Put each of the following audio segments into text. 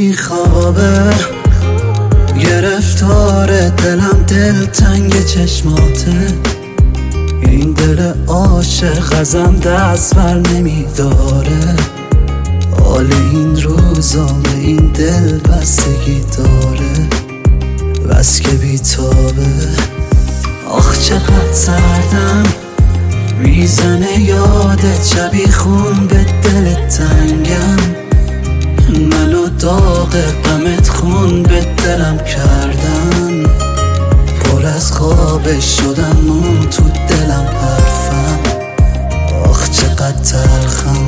نمیخوابه، گرفتار دلم دلتنگ چشماته. این دل عاشق ازم دست بر نمیداره، حال این روزا به این دل بستگی داره، بس که بیتابه. آخ چقدر سردم میزنه یادت، شبی خون به دل تنگم، منو داغ غمت خون به دلم کردن. پر از خوابش شدم مون تو دلم حرفم، آخ چقدر تلخم.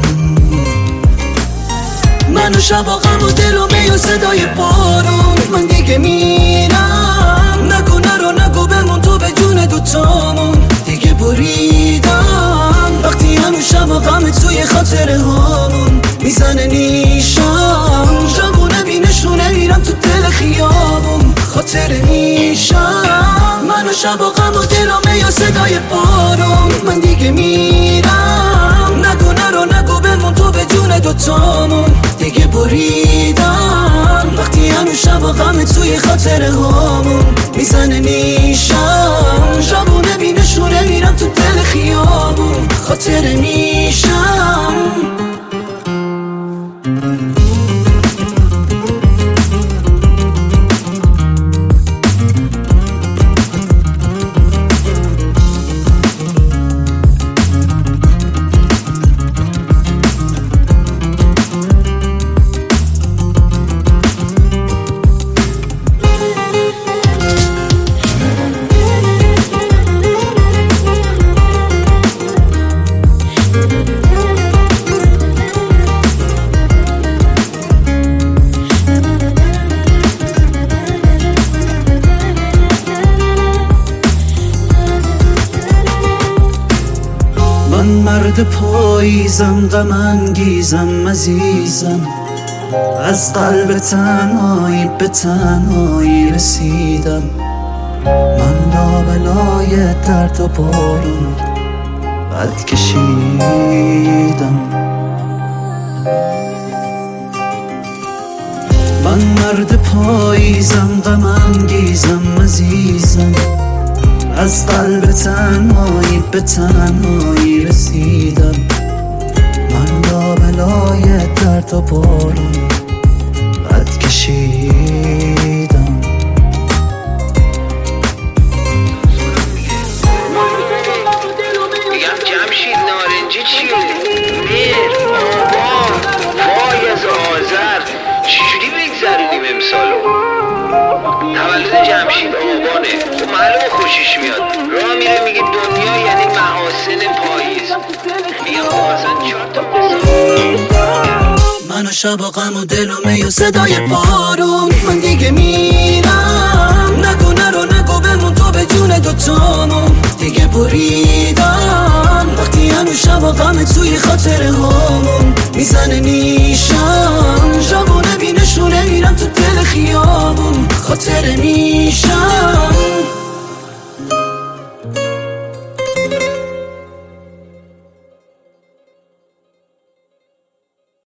منو شبا غم و دل و می و صدای بارون، من دیگه میرم. نگو نرو نگو بمون تو به جون دوتامون، دیگه بریدم. وقتی هنو شبا غم توی خاطره هامون میزنه نیشم، جمونه بینشونه میرم تو دل خیابون خاطره میشم. منو شبا غم و دل و می و صدای بارون، من دیگه میرم. نگو نرو نگو بمون تو به جون دوتامون، دیگه بریدم. وقتی هنو شبا غم توی خاطره هامون میزنه نیشم، جمونه بینشونه میرم تو دل خیابون خاطره میشم. من مرد پاییزم، غم انگیزم، عزیزم. از قلب تنهایی به تنهایی رسیدم. من لابلای درد و بارون قد کشیدم. من مرد پاییزم، غم انگیزم، عزیزم. از قلب تنهایی به تنهایی رسیدم. من لابلای درد و بارون قد کشیدم. میگم جمشید نارنجی چیه؟ میر، آبان، وای از آذر، چجوری بگذرونیم امسالو؟ تولد جمشید آبانه، تو معلومه خوشش میاد. راه میره میگه دنیا یعنی محاسن پاییز. میگم اصلا 4 تا منو شبا غم و دل و می و صدای بارون، من دیگه میرم. نگو نرو نگو بمون تو به جون دوتامون، دیگه بریدم. وقتی هنو شبا غم توی خاطره هامون میزنه نیشم، جوونه بینشونه میرم تو دل خیابون خاطره میشم.